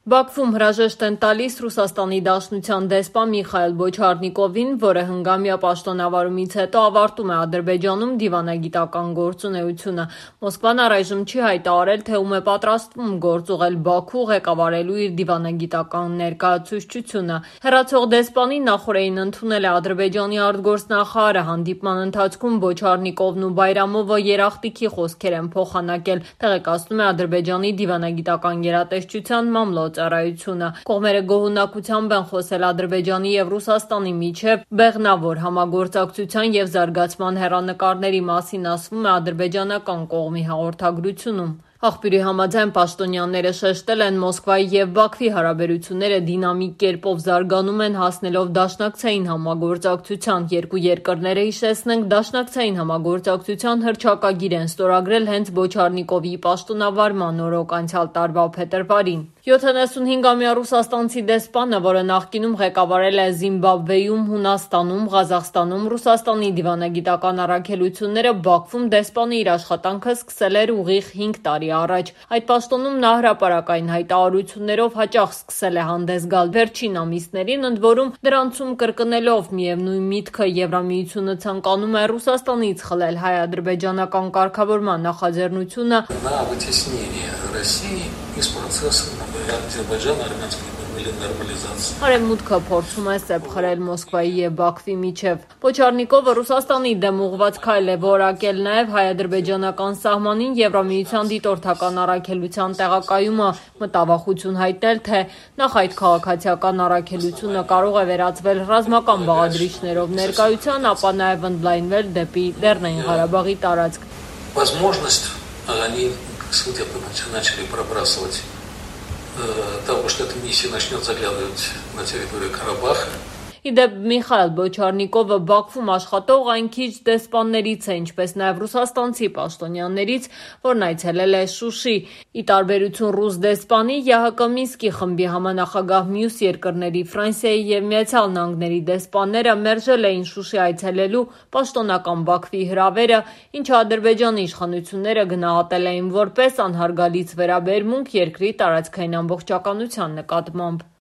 Բաքվում հրաժեշտ են տալիս Ռուսաստանի Դաշնության դեսպան Միխայիլ Բոչարնիկովին, որը հնգամյա պաշտոնավարումից հետո ավարտում է Ադրբեջանում դիվանագիտական գործունեությունը։ Մոսկվան առայժմ չի հայտարարել, թե ում է պատրաստվում գործ ուղղել Բաքու ղեկավարելու իր դիվանագիտական ներկայացուցչությունը։ Հեռացող դեսպանին նախօրեին ընդունել է Ադրբեջանի արտգործնախարարը։ Հանդիպման ընթացքում Բոչարնիկովն ու Բայրամովը երախտիկի խոսքեր են փոխանակել, տեղեկացնում է Ադրբեջանի դիվանագիտական գերատեսչության մամլոյցարայությունը։ Կողմերը գոհունակությամբ են խոսել Ադրբեջանի և Ռուսաստանի միջև բեղմնավոր համագործակցության և զարգացման հեռանկարների մասին, ասվում է ադրբեջանական կողմի հաղորդագրությունում։ Աղբյուրի համաձայն պաշտոնյաները շեշտել են Մոսկվայի և Բաքվի հարաբերությունները դինամիկ կերպով զարգանում են, հասնելով դաշնակցային համագործակցության։ Երկու երկրները, հիշեցնենք, դաշնակցային համագործակցության հռչակագիր են ստորագրել հենց Բոչարնիկովի պաշտոնավարման օրոք անցյալ տարվա փետրվարին։ 75-ամյա ռուսաստանցի դեսպանը, որը նախկինում ղեկավարել է Զիմբաբվեում, Հունաստանում, Ղազախստանում Ռուսաստանի դիվանագիտական առաքելությունները, Բաքվում դեսպանը իր աշխատանքը սկսել էր ուղիղ 5 տարի առաջ։ Այդ պաշտոնում նա հրապարակային հայտարարություններով հաճախ սկսել է հանդես գալ վերջին ամիսներին, ընդ որում դրանցում կրկնելով միևնույն միտքը, Եվրամիությունը ցանկանում է Ռուսաստանից խլել հայ-ադրբեջանական կարգավորման նախաձեռնությունը, Արևմուտքը փորձում է սեպ խրել Մոսկվայի և Բաքվի միջև։ Բոչարնիկովը Ռուսաստանի դեմ ուղղված քայլ է որակել նաև հայ-ադրբեջանական սահմանին Եվրամիության դիտորդական առաքելության տեղակայումը, մտավախություն հայտնել, թե նախ այդ քաղաքացիական առաքելությունը կարող է վերածվել ռազմական բաղադրիչներով ներկայության, ապա նաև ընդլայնվել դեպի Լեռնային Ղարաբաղի տարածք։ Того, что эта миссия начнет заглядывать на территорию Карабаха. Իդեպ Միխայիլ Բոչարնիկովը Բաքվում աշխատող այն քիչ դեսպաններից է, ինչպես նաև ռուսաստանցի պաշտոնյաներից, որն այցելել է Շուշի։ Ի տարբերություն ռուս դեսպանի, ԵՀԿ Մինսկի խմբի համանախագահ մյուս երկրների Ֆրանսիայի և Միացյալ Նահանգների դեսպանները մերժել էին Շուշի այցելելու պաշտոնական Բաքվի հրավերը, ինչը Ադրբեջանի իշխանությունները գնահատել էին որպես անհարգալից վերաբերմունք երկրի տարածքային ամբողջականության նկատմամբ։